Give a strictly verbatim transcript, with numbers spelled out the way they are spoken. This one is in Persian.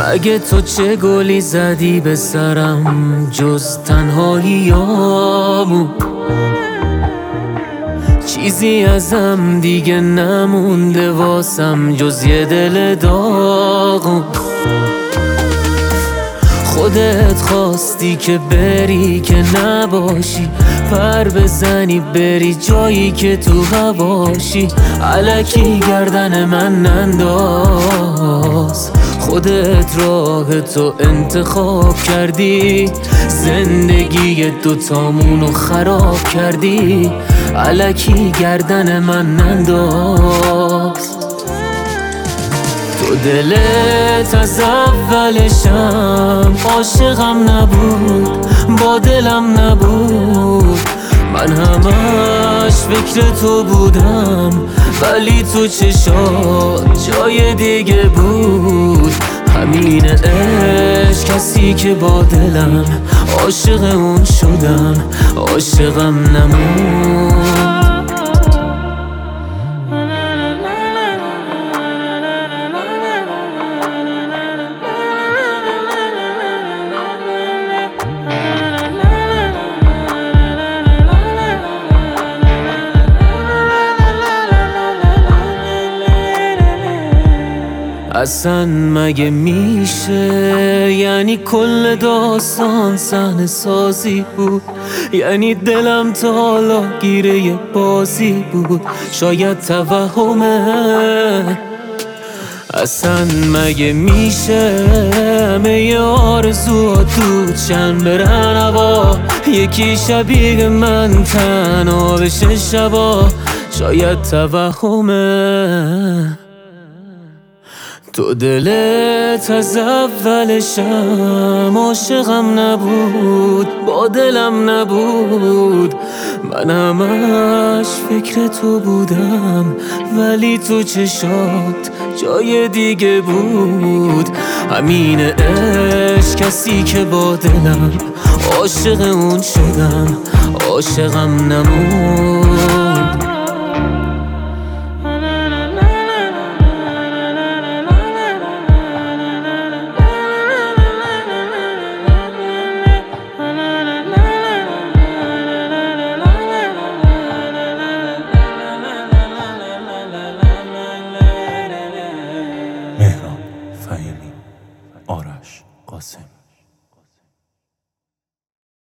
اگه تو چه گلی زدی به سرم جز تنهاییامون، چیزی ازم دیگه نمونده واسم جز یه دل داغون. خودت خواستی که بری که نباشی، پر بزنی بری جایی که تو هواشی. الکی گردن من ننداز، خودت راه تو انتخاب کردی، زندگی دوتامونو خراب کردی. الکی گردن من ننداز. تو دلت از اولشم عاشقم نبود، با دلم نبود. من همش فکر تو بودم ولی تو چشات جای دیگه بود. همین عشق کسی که با دلم عاشق اون شدم، عاشقم نمود. اصلا مگه میشه؟ یعنی کل داستان صحنه سازی بود، یعنی دلم تا حالا گیره یه بازی بود، شاید توهمه. اصلا مگه میشه همه آرزوها دودشن برن هوا، یکی شبیه من تنها بشه شبا، شاید توهمه. تو دلت از اولشم عاشقم نبود، با دلم نبود. من همش فکر تو بودم ولی تو چشات جای دیگه بود. همین عشق کسی که با دلم عاشق اون شدم، عاشقم نمود.